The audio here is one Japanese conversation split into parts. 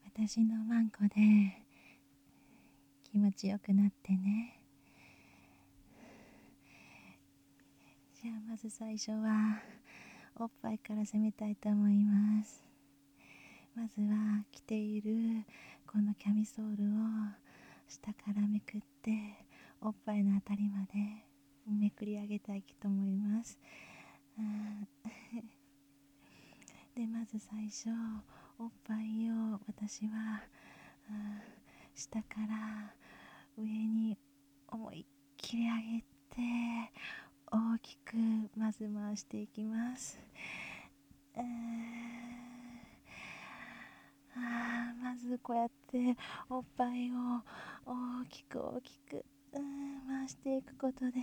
私のワンコで気持ちよくなってね。じゃあまず最初はおっぱいから攻めたいと思います。まずは着ているこのキャミソールを下からめくっておっぱいのあたりまでめくり上げたいと思います。でまず最初おっぱいを私は下から上に思いっきり上げて大きくまず回していきます。まずこうやっておっぱいを大きく回していくことで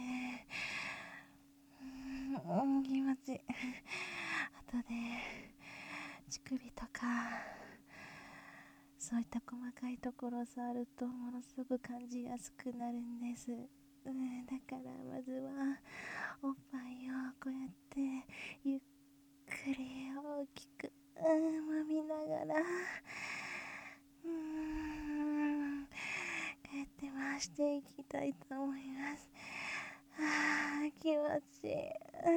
気持ちいい。あとで乳首とかそういった細かいところを触るとものすごく感じやすくなるんです。だからまずはおっぱいをこうやってゆっくり大きく揉みながらこうやって回していきたいと思います。気持ちいい。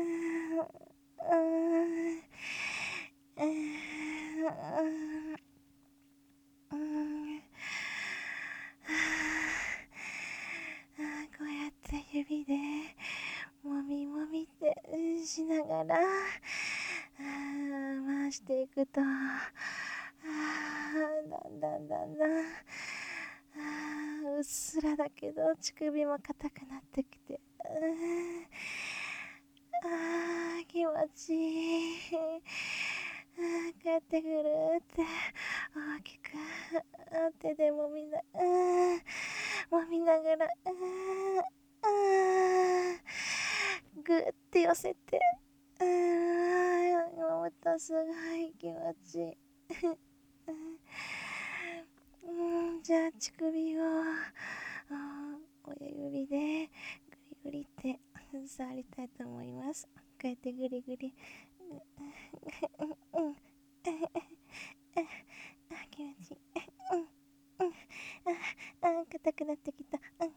こうやって指でもみもみってしながら回していくとだんだんうっすらだけど乳首も硬くなってきて気持ちいい。こうやってぐるって大きく手でもみながらぐって寄せて揉むとすごい気持ちいい。じゃあ乳首を親指でグリグリって触りたいと思います。こうやってグリグリ気持ちいい。硬くなってきた。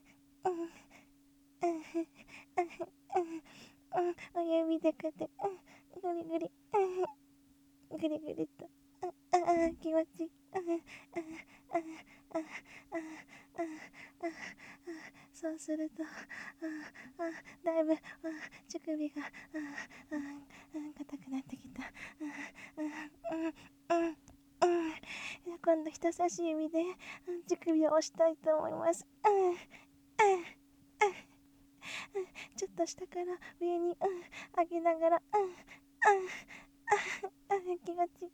親指でこうやってグリグリと気持ちいい。そうするとだいぶ乳首が硬くなってきた。今度人差し指で乳首を押したいと思います。ちょっと下から上に上げながら気持ちいい。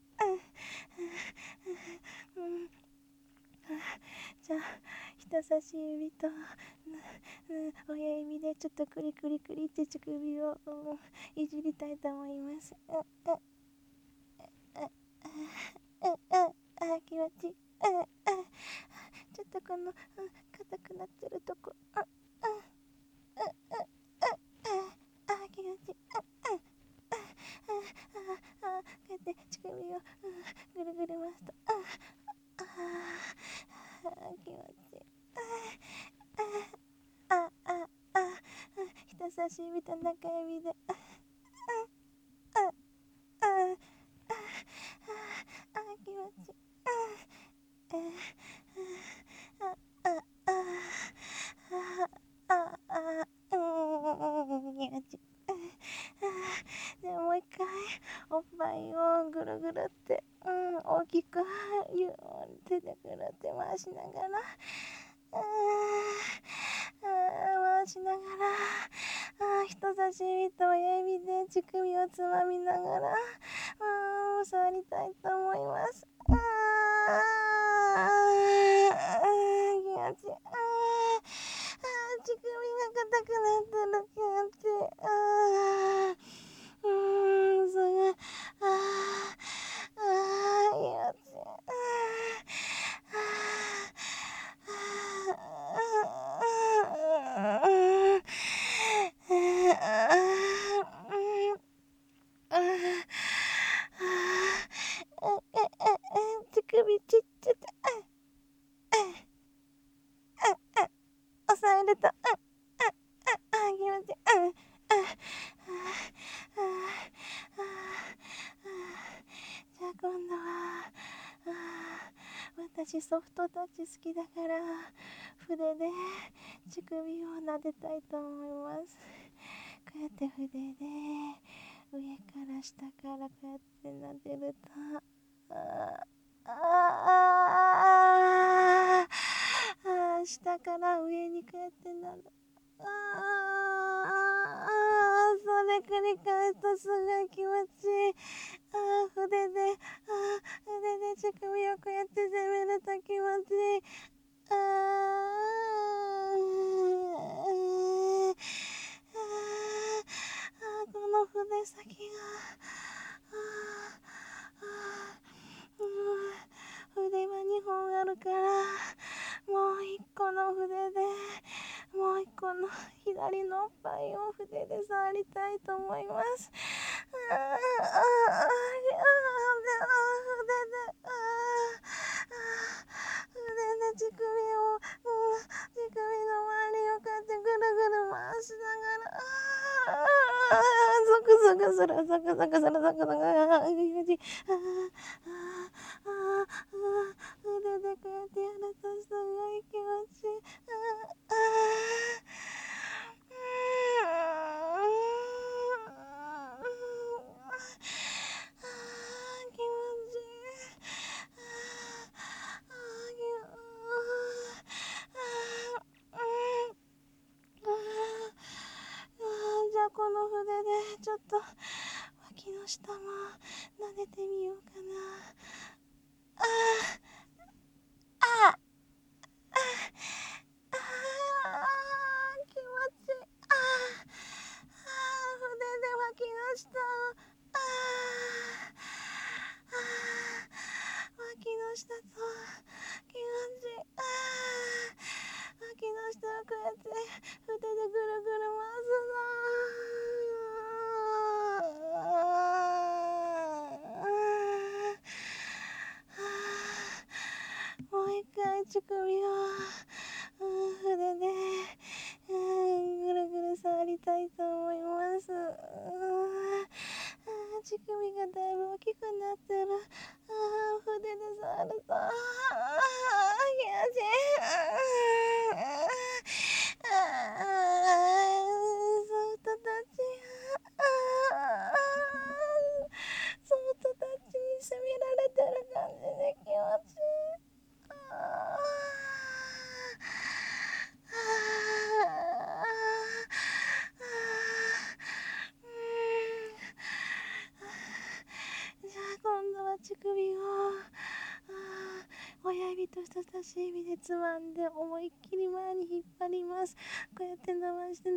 じゃあ人差し指と親指でちょっとクリクリって乳首をいじりたいと思います。気持ちいい。ちょっとこの硬くなってるとこ気持ちいい。こうやって乳首をぐるぐる回すと気持ちいい。人差し指と中指で気持ちいい。でもう一回おっぱいをぐるぐるって大きく手でぐるって回しながら人差し指と親指で乳首をつまみながら触りたいと思います。気持ちいい。乳首が硬くなってる気持ちいい。すごい。気持ちいい。乳首ちっちゃい。 私ソフトタッチ好きだから筆で乳首を撫でたいと思います。こうやって筆で上から下からこうやって撫でると下から上にこうやって撫でそれ繰り返すとすごい気持ちいい。筆で乳首をこうやって攻めると気持ちいい。この筆先が筆は2本あるからもう1個の筆でもう1個の左のおっぱいを筆で触りたいと思います。筆で乳首の周りをこうやってぐるぐる回しながらゾクゾクするゾクゾクするゾクゾク筆でこうやってやるとすごい気持ちいい。気持ちいじゃあこの筆でちょっと脇の下も撫でてみようかな。気持ちいい。筆で脇の下を脇の下と気持ちいい。脇の下をこうやって筆でぐるぐる回すの。もう一回乳首を筆でぐるぐる触りたいと思います。乳首がだいぶ大きくなってる。筆で触ると気持ちいい。ソフトタッチソフトタッチに攻められてる感じで気持ちいい。じゃあ今度は乳首を親指と人差し指でつまんで思いっきり前に引っ張ります。こうやって伸ばして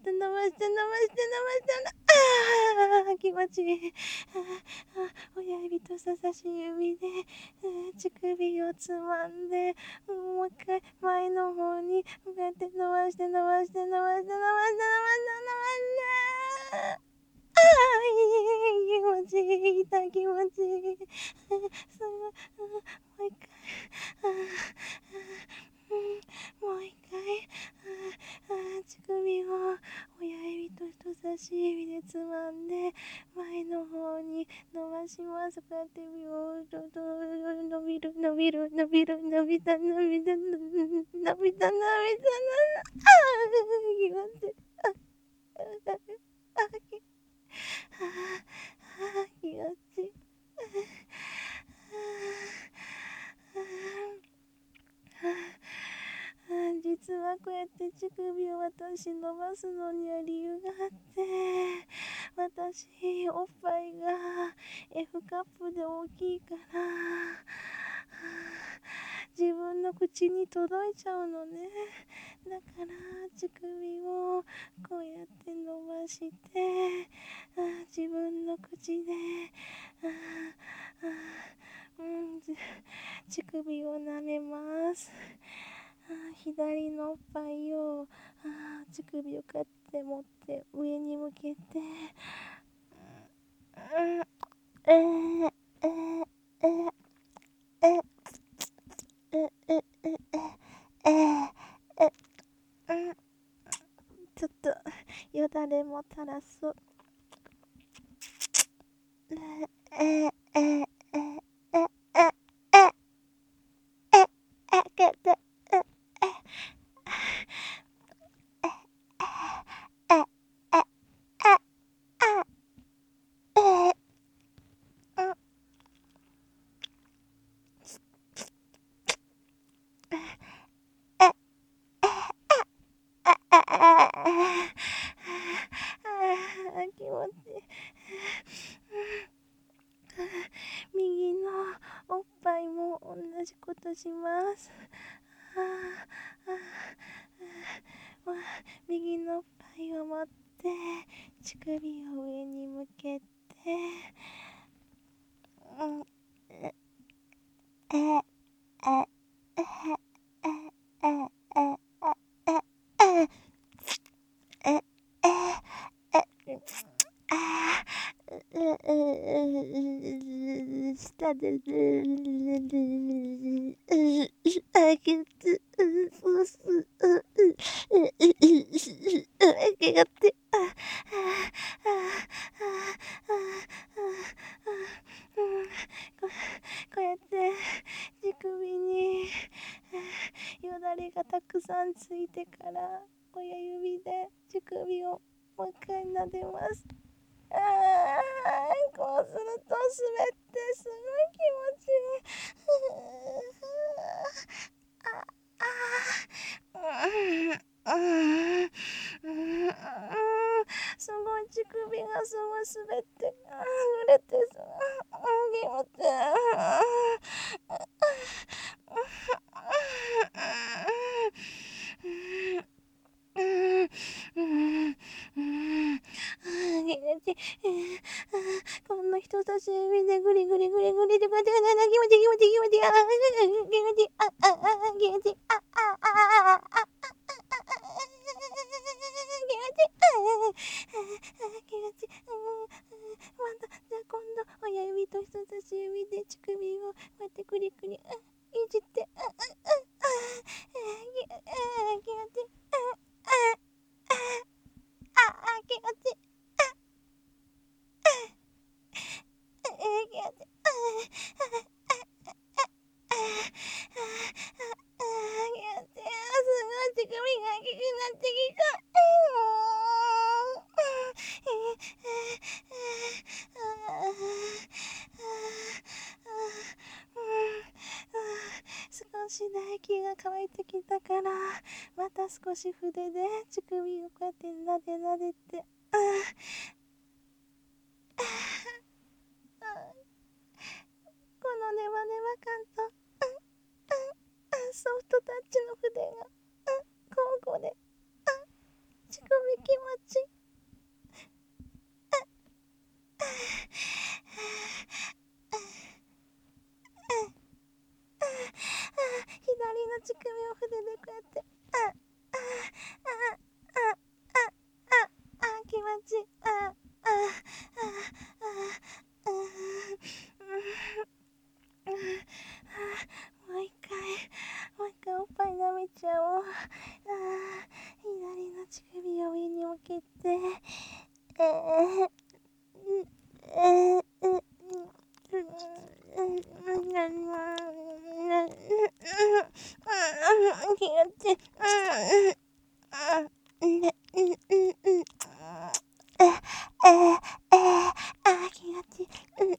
気持ちいい。親指と人差し指で乳首をつまんでもう一回前の方にこうやって伸ばして気持ちいい。痛い気持ちいい。もう一回もう一回乳首を親指と人差し指でつまんで前の方に伸ばします。こうやってビヨーと伸びた気持ちいい。気持ちいい。実はこうやって乳首を私伸ばすのには理由があって、私おっぱいが F カップで大きいから自分の口に届いちゃうのね。だから乳首をこうやって伸ばして自分の口で乳首を舐めます。左のおっぱいを乳首をこうやって持って上に向けてちょっとよだれも垂らそう。 とします。右のおっぱいを持って乳首を上に向けて、舌でこうやって乳首によだれがたくさんついてから親指で乳首をもう一回撫でます。こうすると滑ってすごい気持ちいい。すごい乳首がすごい滑って濡れてさ、気持ちいこんな人差し指でグリグリグリグリでこうやって気持ちいい気持ちいい気持ちいい気持ちいい気持ちいいまたじゃあ今度親指と人差し指で乳首をこうやってグリグリいじって気持ちいい気持ちいいすごい乳首が大きくなってきた。少し唾液が乾いてきたから、また少し筆で乳首をこうやってなでなでて、このネバネバ感と、ソフトタッチの筆が、交互で、乳首気持ちいい。左の乳首を筆でこうやって、気持ちいい。もう一回おっぱい舐めちゃおう。左の乳首を上に向けて、気持ちいい。気持ちいい。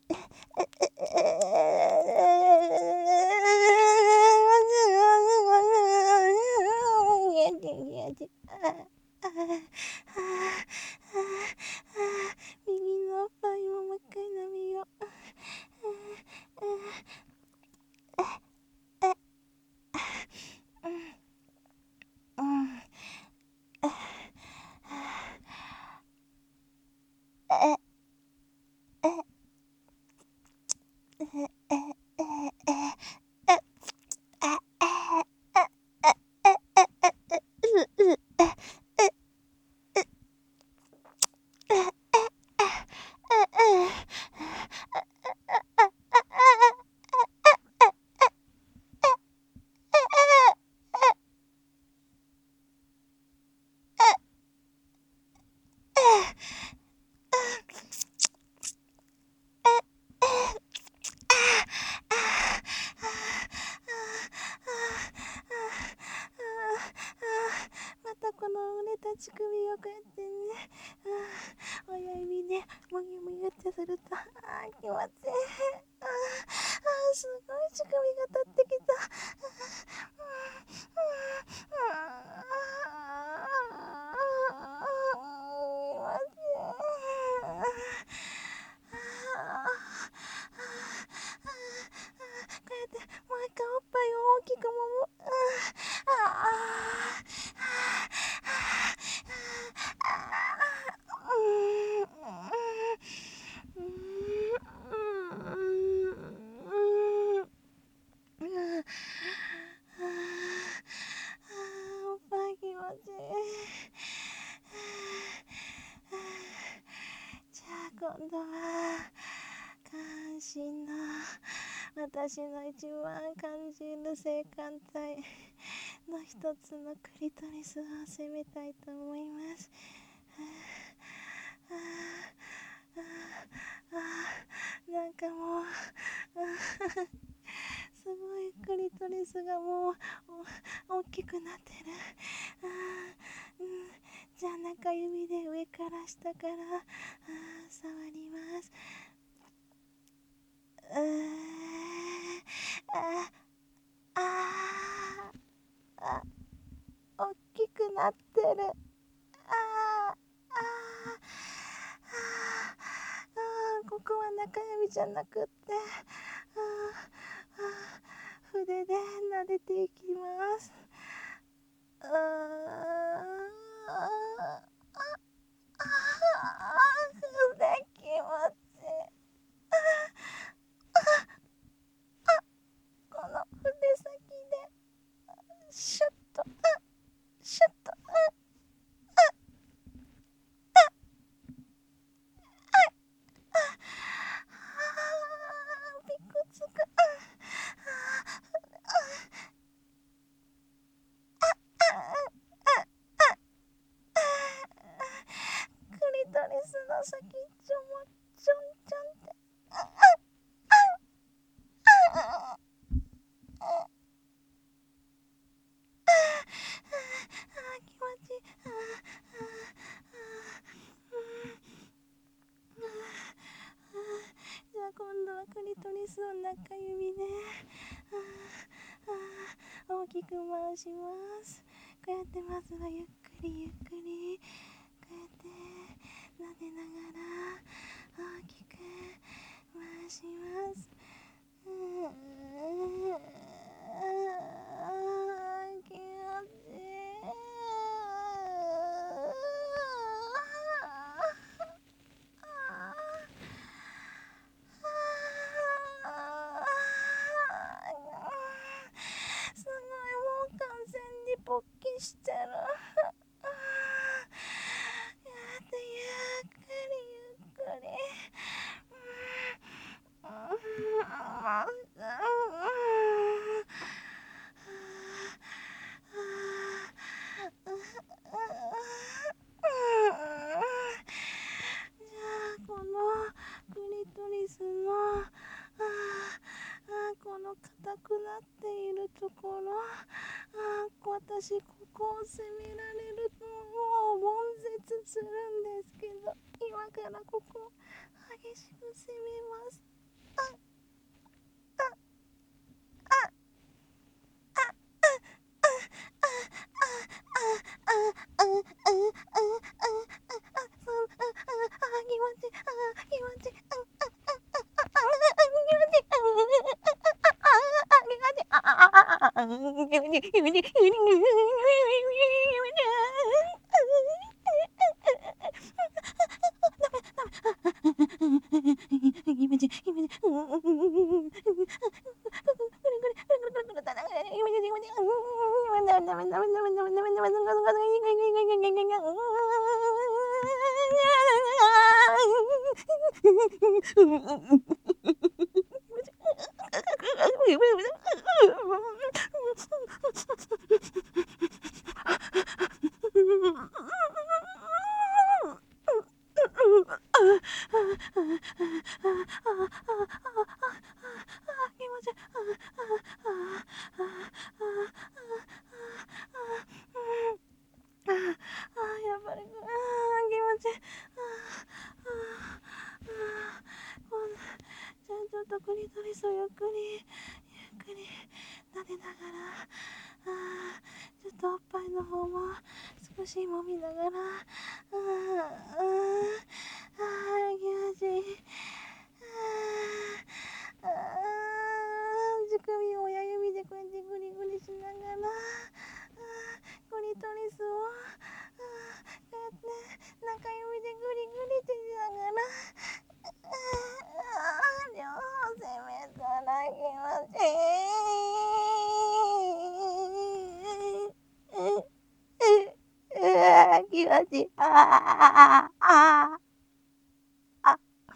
右のおっぱいももう一回舐めよう。またこの濡れた乳首をこうやってね、親指でもぎもぎってすると、気持ちいい。すごい乳首が立ってきた。こうやってもう一回おっぱいを今度は関心の私の一番感じる性感帯の一つのクリトリスを攻めたいと思います。なんかもうすごいクリトリスがもう大きくなってる。じゃあ中指で上から下から触ります。大きくなってる。ここは中指じゃなくって筆で撫でていきます。筆気持ちいい。この筆先でシュッとシュッとびくつく。クリトリスの先ちょもちょんちょんって気持ちいい。じゃあ今度はクリトリスを中指で大きく回します。こうやってまずはゆっくりゆっくりこうやって撫でながら大きく回します。気持ちいい。すごいもう完全に勃起してる。ゆっくりゆっくり。じゃあこのクリトリスのこの硬くなっているところ私ここを攻められるともう悶絶するんですけど今からここ激しく攻めます。やっぱり気持ちいい。じゃあちょっとクリトリスをゆっくりゆっくり撫でながらちょっとおっぱいの方も少し揉みながら気持ちいい。乳首を親指でこうやってグリグリしながらクリトリスをこうやって中指でグリグリってしながら両方攻めたら気持ちいい。気持ちいい。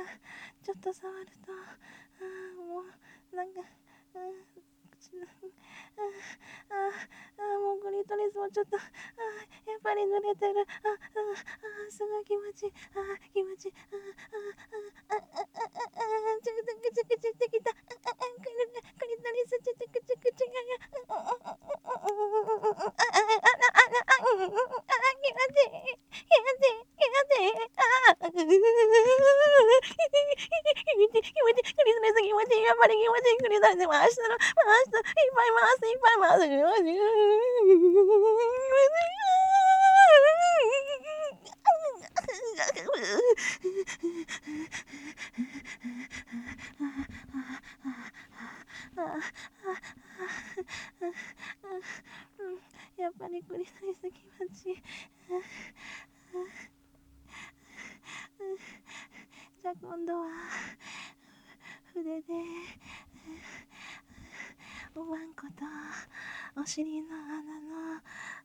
ちょっと触るともうなんか口のもうクリトリスもちょっとやっぱり濡れてる。すごい気持ちいい。気持ちいい。チクチクチクチクチクた。クリトリスチクチクチクチク気持ちいい。気持ちいい。気持ちいい。気持ちいい。クリトリス気持ちいい。やっぱり気持ちいい。クリトリス回したの。回した。いっぱい回す。いっぱい回す。気持ちいい。やっぱりクリトリス気持ちいい。じゃあ今度は筆でおまんことお尻の穴の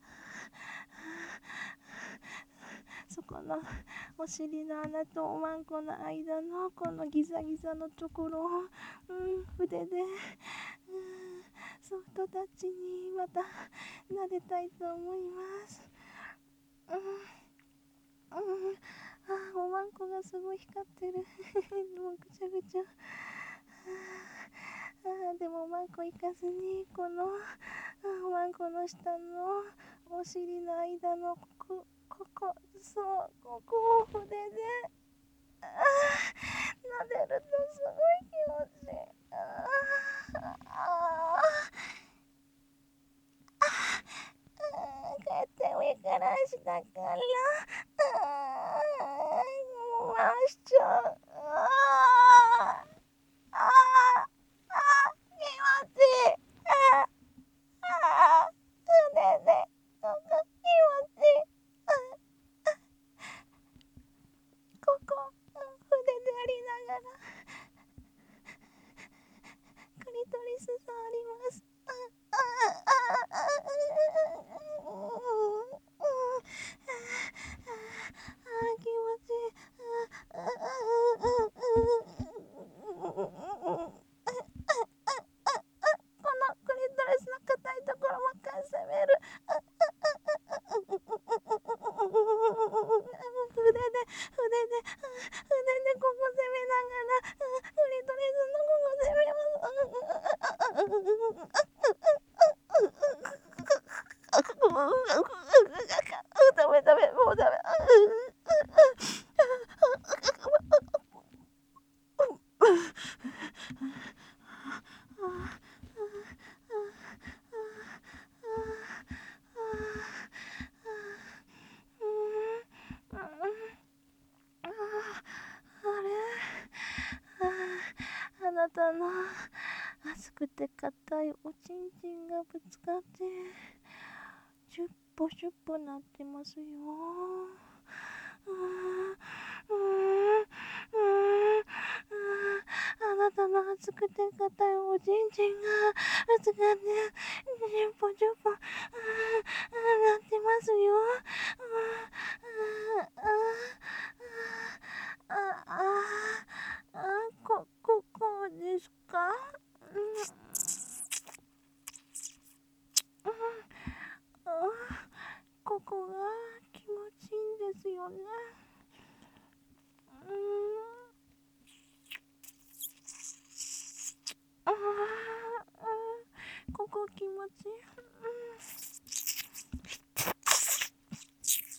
そこのお尻の穴とおまんこの間のこのギザギザのところを、筆で、ソフトタッチにまた撫でたいと思います。おまんこがすごい光ってる。もうぐちゃぐちゃ。でもおまんこいかずにこのおまんこの下のお尻の間のここを筆で撫でるとすごい気持ちいい。こうやって上から下から回しちゃう。気持ちいい。ねね気持ちいい。ここ筆でありながらクリトリス触ります。気持ちいい。このクリトリスの硬いところもか攻める。筆でここ攻めながらクリトリスのここ攻めます。ダメもうダメ。あなたの熱くて硬いおちんちんがぶつかってシュッポシュッポなってますよ。あなたの熱くて硬いおちんちんがぶつかってシュッポシュッポなってますよ。こうですか？ここが気持ちいいんですよね。ここ気持ちいい。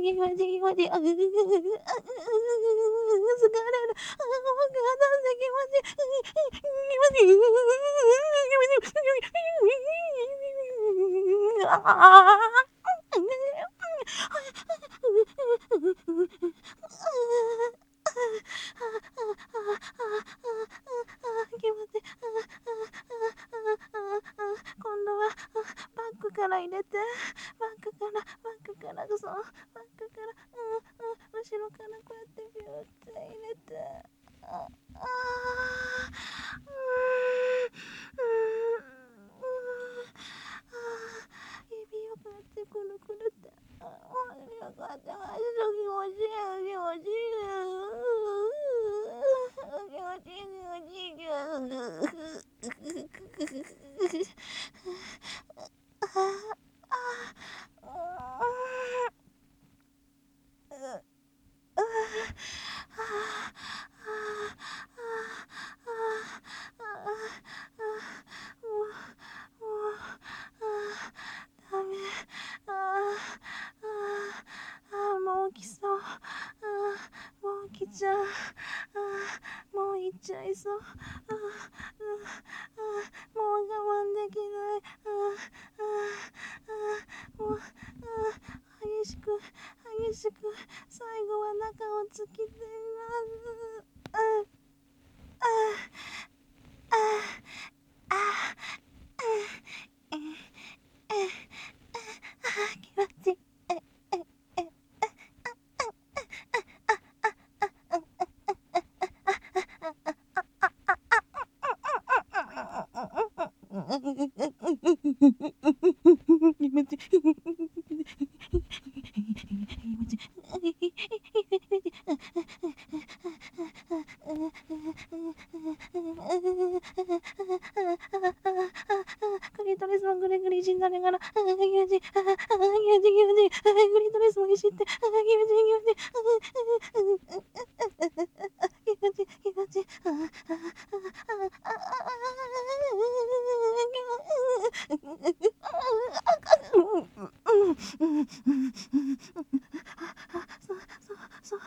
度はバックから入れて、バックから、そう、バックから、後ろからこうやってビューって入れて、指をこうやってくるくるって、こうやって気持ちいい、気持ちいい。もう来そう。もう来ちゃう。もう行っちゃいそう。もう我慢できない。もう激しく最後は中を突きています。気持ちいい。クリトリスもぐりぐりしながら、気持ちいい、気持ちいい、クリトリスもいじって、気持ちいい、気持ちいい、気持ちいい、そう、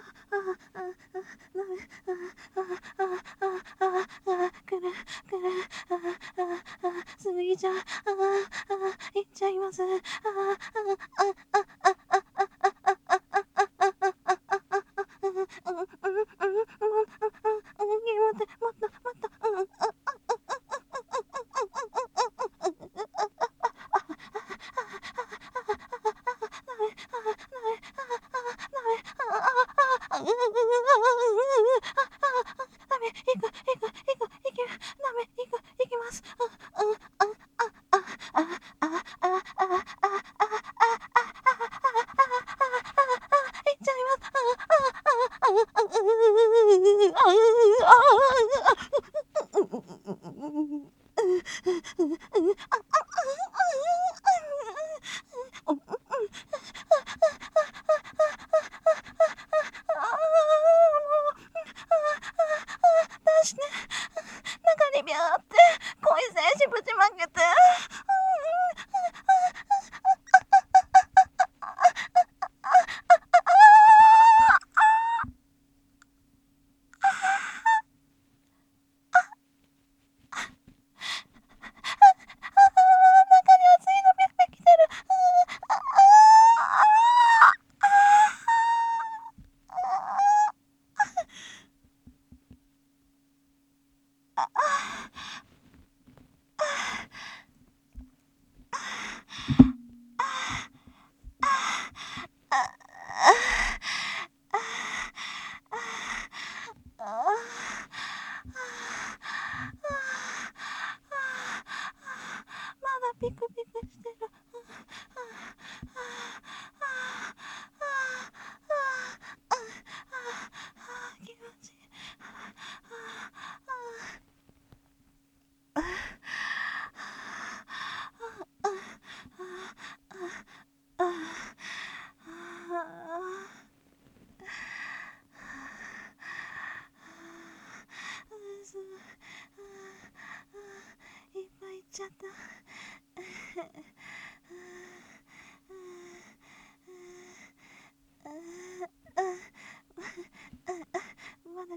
過ぎちゃう、いっちゃいます。いきます。出して、中にビャーって恋精子ぶちまけて、ピクピクしてる。気持ちいい。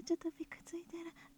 ちょっとピクついてる。